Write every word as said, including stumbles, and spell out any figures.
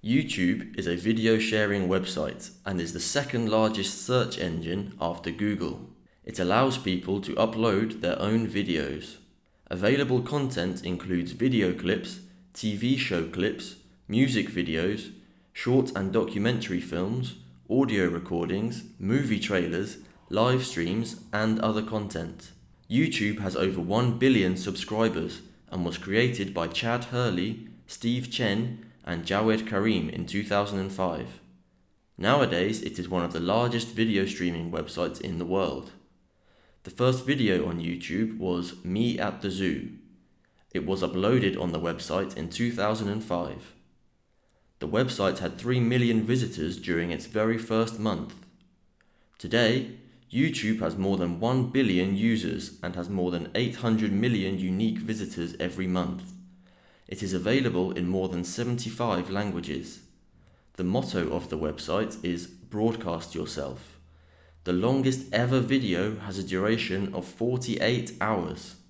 YouTube is a video sharing website and is the second largest search engine after Google. It allows people to upload their own videos. Available content includes video clips, T V show clips, music videos, short and documentary films, audio recordings, movie trailers, live streams, and other content. YouTube has over one billion subscribers and was created by Chad Hurley, Steve Chen, and Jawed Karim in two thousand five. Nowadays, it is one of the largest video streaming websites in the world. The first video on YouTube was Me at the Zoo. It was uploaded on the website in two thousand five. The website had three million visitors during its very first month. Today, YouTube has more than one billion users and has more than eight hundred million unique visitors every month. It is available in more than seventy-five languages. The motto of the website is Broadcast Yourself. The longest ever video has a duration of forty-eight hours.